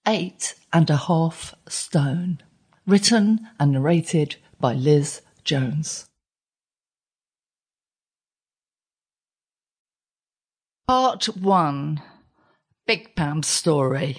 8.5 Stone. Written and narrated by Liz Jones. Part 1. Big Pam's Story.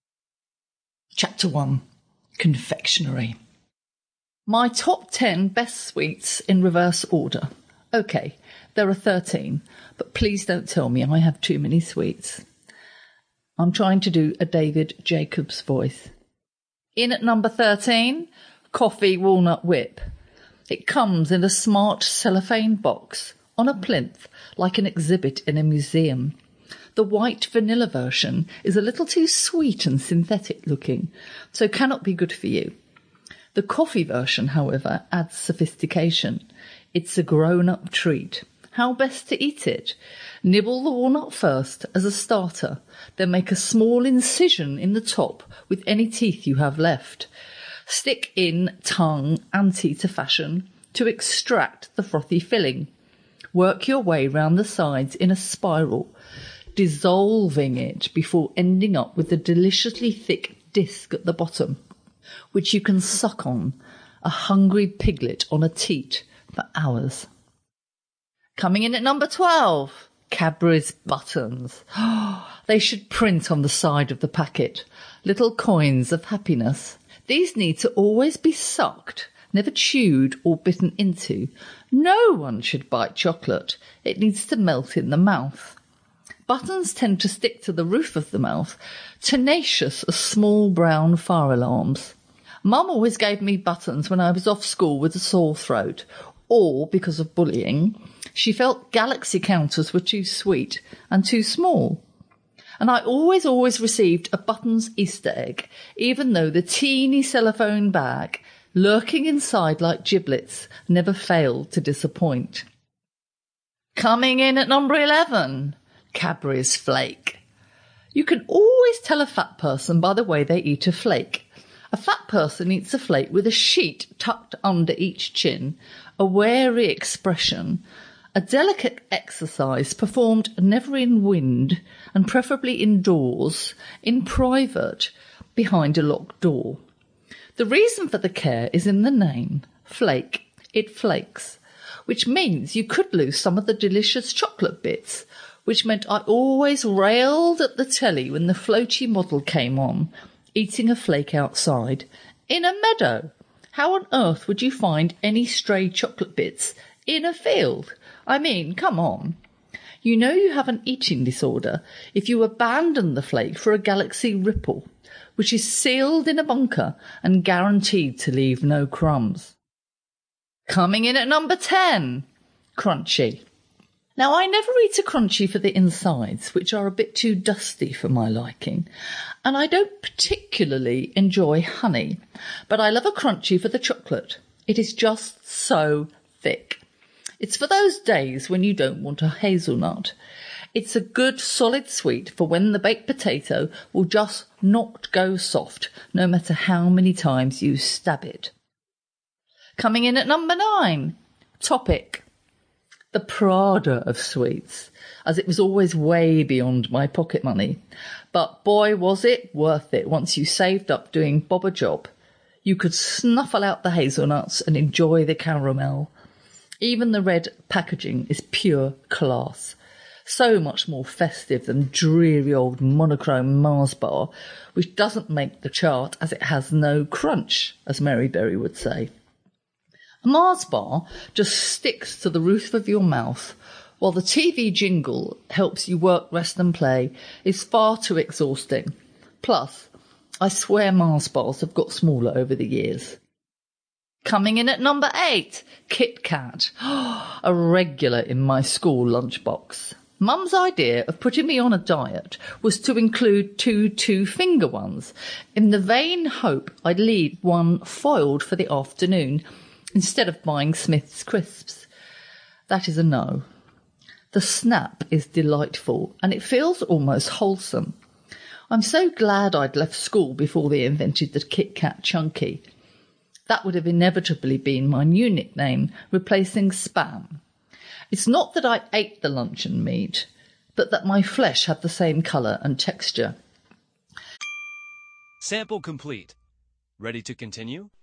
Chapter 1. Confectionery. My top 10 best sweets in reverse order. OK, there are 13, but please don't tell me I have too many sweets. I'm trying to do a David Jacobs voice. In at number 13, Coffee Walnut Whip. It comes in a smart cellophane box on a plinth like an exhibit in a museum. The white vanilla version is a little too sweet and synthetic looking, so cannot be good for you. The coffee version, however, adds sophistication. It's a grown-up treat. How best to eat it? Nibble the walnut first as a starter, then make a small incision in the top with any teeth you have left. Stick in tongue ante to fashion to extract the frothy filling. Work your way round the sides in a spiral, dissolving it before ending up with a deliciously thick disc at the bottom, which you can suck on, a hungry piglet on a teat, for hours. Coming in at number 12, Cadbury's Buttons. They should print on the side of the packet little coins of happiness. These need to always be sucked, never chewed or bitten into. No one should bite chocolate. It needs to melt in the mouth. Buttons tend to stick to the roof of the mouth, tenacious as small brown fire alarms. Mum always gave me buttons when I was off school with a sore throat, or, because of bullying, she felt galaxy counters were too sweet and too small. And I always received a Buttons Easter egg, even though the teeny cellophane bag, lurking inside like giblets, never failed to disappoint. Coming in at number 11, Cadbury's Flake. You can always tell a fat person by the way they eat a flake. A fat person eats a flake with a sheet tucked under each chin, a wary expression, a delicate exercise performed never in wind and preferably indoors, in private, behind a locked door. The reason for the care is in the name, flake. It flakes, which means you could lose some of the delicious chocolate bits, which meant I always railed at the telly when the floaty model came on, eating a flake outside, in a meadow. How on earth would you find any stray chocolate bits in a field? I mean, come on. You know you have an eating disorder if you abandon the flake for a Galaxy Ripple, which is sealed in a bunker and guaranteed to leave no crumbs. Coming in at number 10, Crunchy. Now, I never eat a Crunchy for the insides, which are a bit too dusty for my liking, and I don't particularly enjoy honey, but I love a Crunchy for the chocolate. It is just so thick. It's for those days when you don't want a hazelnut. It's a good solid sweet for when the baked potato will just not go soft, no matter how many times you stab it. Coming in at number 9, Topic. The Prada of sweets, as it was always way beyond my pocket money. But boy, was it worth it once you saved up doing Bob a job. You could snuffle out the hazelnuts and enjoy the caramel. Even the red packaging is pure class. So much more festive than dreary old monochrome Mars bar, which doesn't make the chart as it has no crunch, as Mary Berry would say. A Mars bar just sticks to the roof of your mouth, while the TV jingle helps you work, rest and play is far too exhausting. Plus, I swear Mars bars have got smaller over the years. Coming in at number 8, Kit Kat. A regular in my school lunchbox. Mum's idea of putting me on a diet was to include 2 two-finger ones, in the vain hope I'd leave one foiled for the afternoon, instead of buying Smith's crisps. That is a no. The snap is delightful, and it feels almost wholesome. I'm so glad I'd left school before they invented the Kit Kat Chunky. That would have inevitably been my new nickname, replacing Spam. It's not that I ate the luncheon meat, but that my flesh had the same colour and texture. Sample complete. Ready to continue?